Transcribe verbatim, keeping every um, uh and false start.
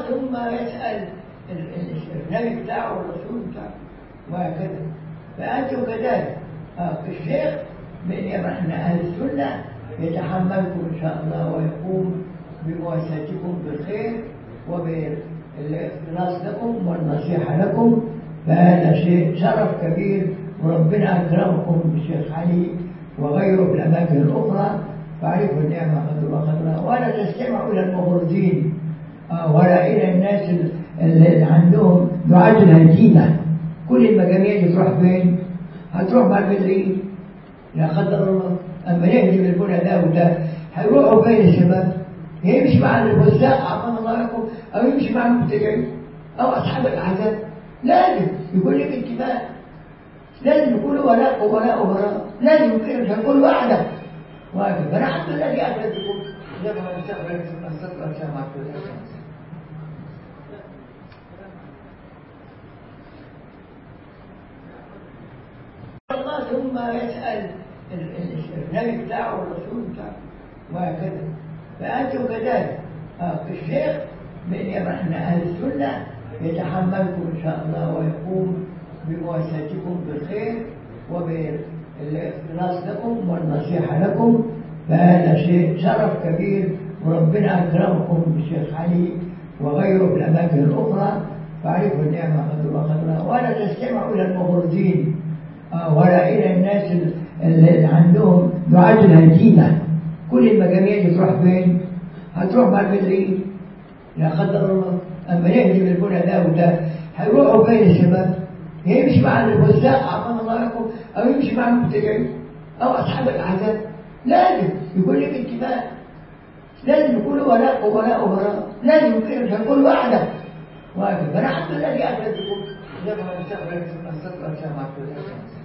ثم يسأل النبي بتاعه والرسول بتاعه وهكذا. فأنتم كذلك. الشيخ من احنا أهل السنة يتحملكم إن شاء الله ويقوم بمواساتكم بالخير وبالإخلاص لكم والنصيحة لكم، فهذا شيء شرف كبير، وربنا أكرمكم بالشيخ علي وغيره في الأماكن الأخرى، فاعرفوا النعمة قدر وقدرها، ولا تستمعوا إلى المغرضين ولا إلى الناس اللي عندهم دعاة الهزيمة. كل المجاميع دي تروح فين؟ هتروح مع البدريين لا قدر الله. أما يهدي بالبنى ده وده هيروحوا فين الشباب؟ يمشي مع الفساق عفوا الله لكم، أو يمشي مع المبتدعين أو أصحاب الأعداء. لازم يكون لك انتباه، لازم يكون ولاء وولاء وبراء، لازم كده مش هنقول واحدة وهكذا. فأنا الحمد لله دي أفلتكم زي ما نستقبل الصلاة والسلام على رسول الله. الله ثم يسأل النبي بتاعه والرسول بتاعه وهكذا. فأنتم كذلك. الشيخ من احنا أهل السنة يتحملكم إن شاء الله ويقوم بمواساتكم بالخير وبالإخلاص لكم والنصيحة لكم، فهذا شيء شرف كبير، وربنا أكرمكم بالشيخ علي وغيره في الأماكن الأخرى، فاعرفوا النعمة قدر وقدرها، ولا تستمعوا إلى المغرضين ولا إلى الناس اللي عندهم دعاة الهزيمة. كل المجاميع دي تروح فين؟ هتروح مع البدريين لا قدر الله. أما يهدي بالبنى ده وده هيروحوا فين الشباب؟ يمشي مع الفساق عفوا الله لكم، أو يمشي مع المبتدعين أو أصحاب الأعداء. لازم يكون لك انتباه، لازم يكون ولاء وولاء وبراء، لازم كده مش هنقول واحدة وهكذا. فأنا الحمد لله دي أفلتكم زي ما نستقبل الصلاة والسلام على رسول الله.